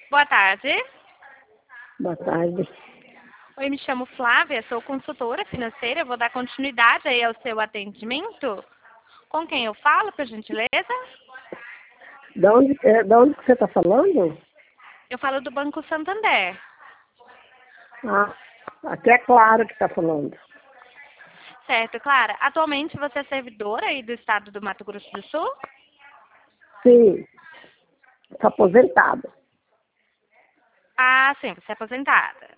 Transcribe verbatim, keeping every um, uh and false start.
Boa tarde. Boa tarde. Oi, me chamo Flávia, sou consultora financeira. Eu vou dar continuidade aí ao seu atendimento. Com quem eu falo, por gentileza? De onde, é, de onde que você está falando? Eu falo do Banco Santander. Ah, aqui é Clara que está falando. Certo, Clara. Atualmente você é servidora aí do estado do Mato Grosso do Sul? Sim, estou aposentada. Ah, sim, você é aposentada.